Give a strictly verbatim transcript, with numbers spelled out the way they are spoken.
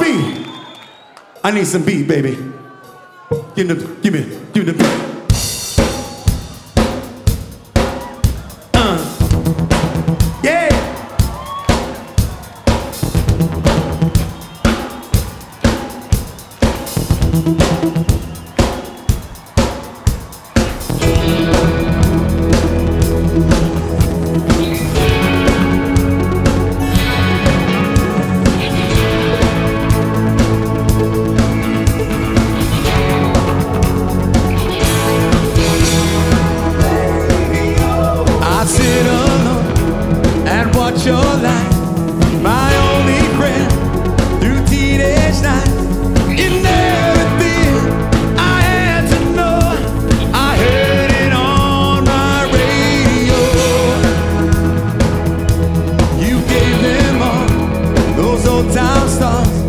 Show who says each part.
Speaker 1: beat. I need some beat, baby. Give me, the, give me, give me the beat.